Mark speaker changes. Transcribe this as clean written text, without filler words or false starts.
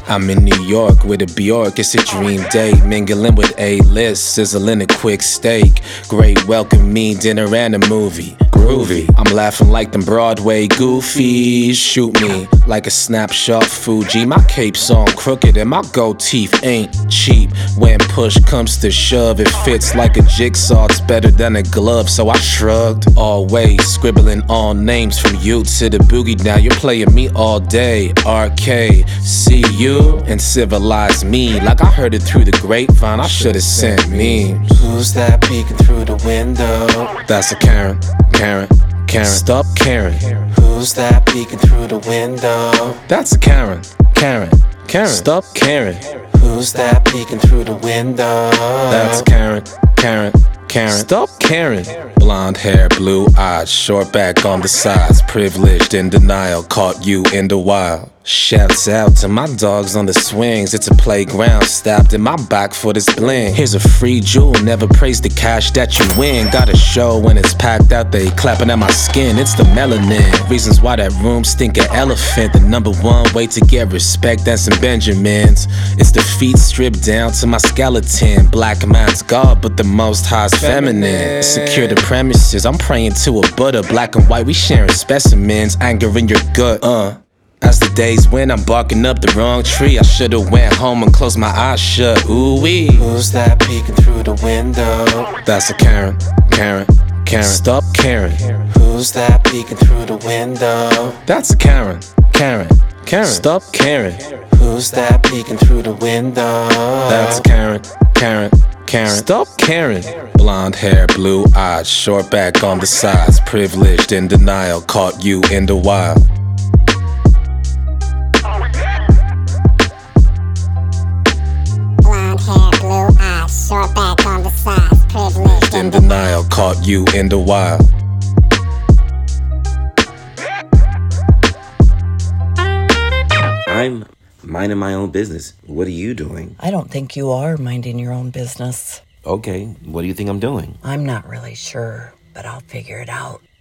Speaker 1: I'm in New York with a Bjork, it's a dream date. Mingling with A-list, sizzling a quick steak. Great welcome me, dinner and a movie. Groovy, I'm laughing like them Broadway goofies. Shoot me like a snapshot Fuji. My cape's on crooked and my gold teeth ain't cheap. When push comes to shove, it fits like a jigsaw. It's better than a glove, so I shrugged. Always scribbling all names from you to the boogie. Now you're playing me all day. RK, see you and civilize me. Like I heard it through the grapevine, I should've sent memes.
Speaker 2: Who's that peeking through the window?
Speaker 1: That's a Karen. Stop Karen.
Speaker 2: Who's that peeking through the window?
Speaker 1: That's a Karen. Stop Karen.
Speaker 2: Who's that peeking through the window?
Speaker 1: That's Karen. Stop Karen. Blonde hair, blue eyes, short back on the sides. Privileged in denial, caught you in the wild. Shouts out to my dogs on the swings. It's a playground, stabbed in my back for this bling. Here's a free jewel, never praise the cash that you win. Got a show when it's packed out, they clapping at my skin. It's the melanin, reasons why that room stink an elephant. The number one way to get respect and some Benjamins. It's the feet stripped down to my skeleton. Black man's God, but the most high's feminine. Secure the premises, I'm praying to a Buddha. Black and white, we sharing specimens. Anger in your gut, As the days went, I'm barking up the wrong tree. I should've went home and closed my eyes shut. Ooh-wee.
Speaker 2: Who's that peeking through the window?
Speaker 1: That's a Karen. Stop Karen.
Speaker 2: Who's that peeking through the window?
Speaker 1: That's a Karen. Stop Karen.
Speaker 2: Who's that peeking through the window?
Speaker 1: That's a Karen. Stop Karen. Blonde hair, blue eyes, short back on the sides. Privileged in denial, caught you in the wild.
Speaker 3: Blue eyes, short back on the sides, privileged
Speaker 1: in denial, caught you in the wild.
Speaker 4: I'm minding my own business. What are you doing?
Speaker 5: I don't think you are minding your own business.
Speaker 4: Okay, what do you think I'm doing?
Speaker 5: I'm not really sure, but I'll figure it out.